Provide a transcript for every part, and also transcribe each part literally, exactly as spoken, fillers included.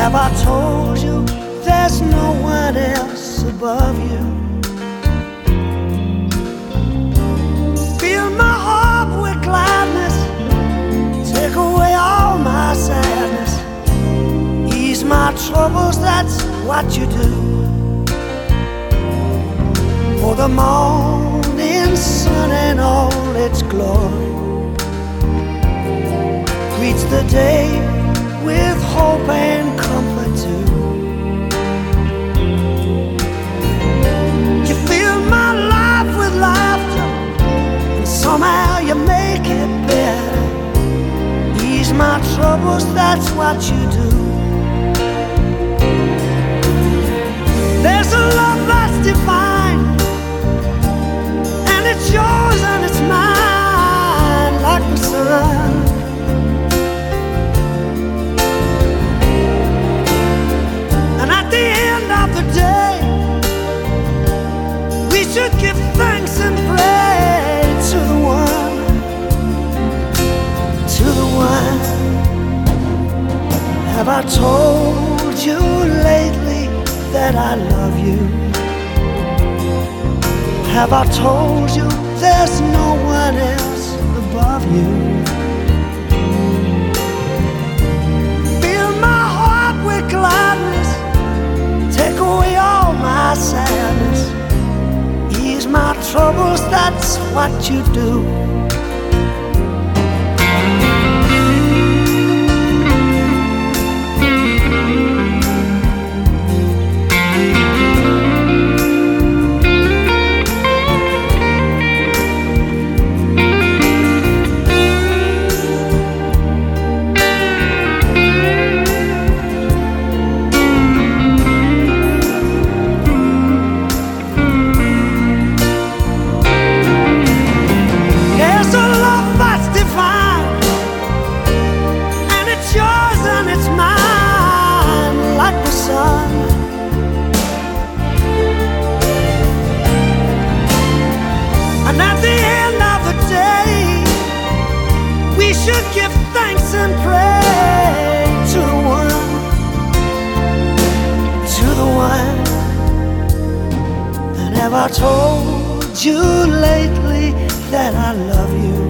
Have I told you there's no one else above you? Fill my heart with gladness, take away all my sadness, ease my troubles, that's what you do. For the morning sun and all its glory greets the day with hope and comfort too. You fill my life with laughter, and somehow you make it better. Ease my troubles, that's what you do. There's a love that's divine, and it's yours and it's mine like the sun. At the end of the day, we should give thanks and pray to the one, to the one. Have I told you lately that I love you? Have I told you there's no one else above you? Fill my heart with gladness, take away all my sadness, ease my troubles, that's what you do. And at the end of the day, we should give thanks and pray to the one, to the one. And have I told you lately that I love you?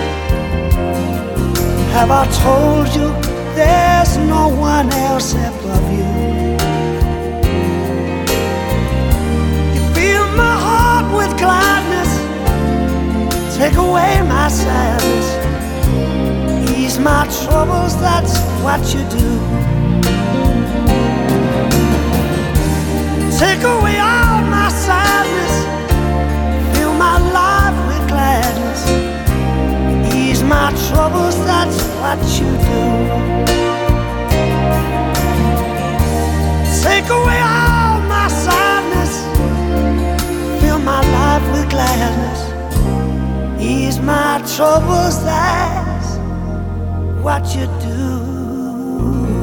Have I told you there's no one else above you? You fill my heart with gladness, take away my sadness, ease my troubles, that's what you do. Take away all my sadness, fill my life with gladness, ease my troubles, that's what you do. Take away all my sadness, fill my life with gladness, ease my troubles, that's what you do.